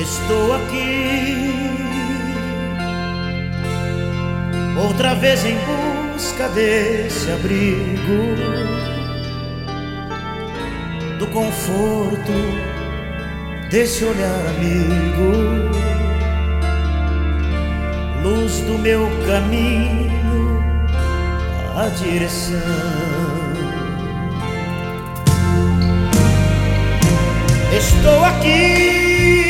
Estou aqui outra vez em busca desse abrigo, do conforto desse olhar amigo, luz do meu caminho, a direção. Estou aqui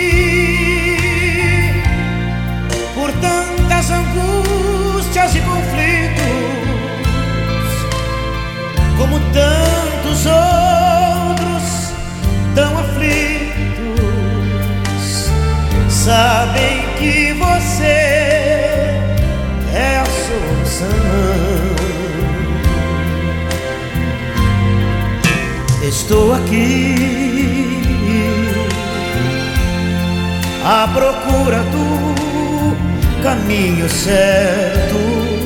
por tantas angústias e conflitos, como tantos outros tão aflitos. Sabem que você é a solução. Estou aqui à procura do caminho certo,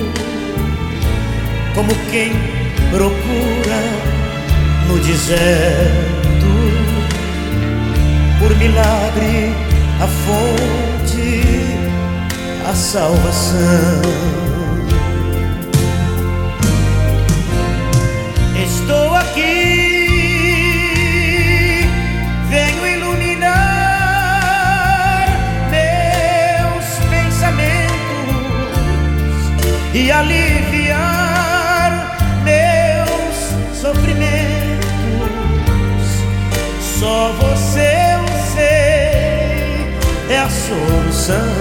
como quem procura no deserto, por milagre a fonte, a salvação. Estou aqui, venho iluminar meus pensamentos e aliviar meus sofrimentos. Só você, eu sei, é a solução.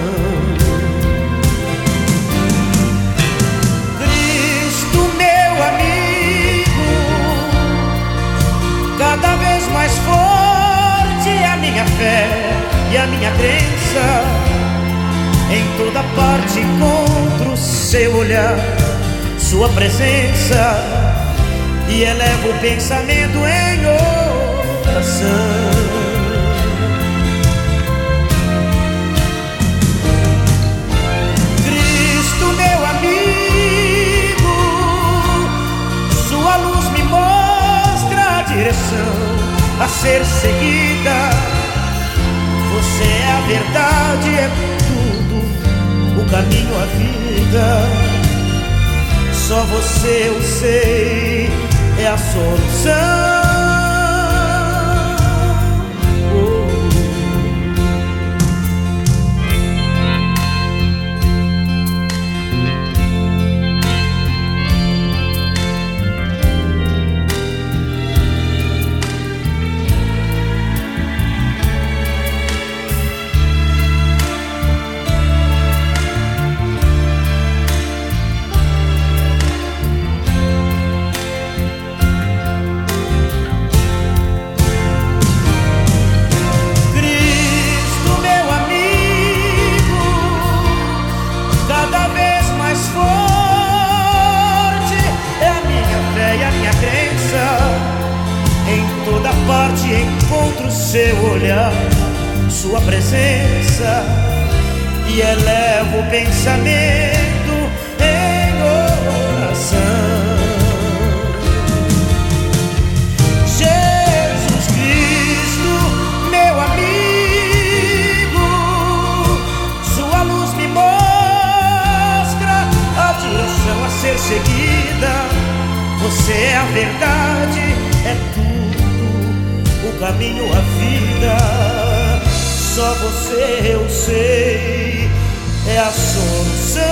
Cristo, meu amigo, cada vez mais forte é a minha fé e a minha crença. Em toda parte encontro seu olhar, sua presença, e elevo o pensamento em oração. Cristo, meu amigo, sua luz me mostra a direção a ser seguida. Você é a verdade, é tudo, o caminho, a vida. Só você, eu sei, é a solução. Parte encontro seu olhar, sua presença, e elevo o pensamento em oração. Jesus Cristo, meu amigo, sua luz me mostra a direção a ser seguida. Você é a verdade, é o caminho, a vida. Só você, eu sei, é a solução.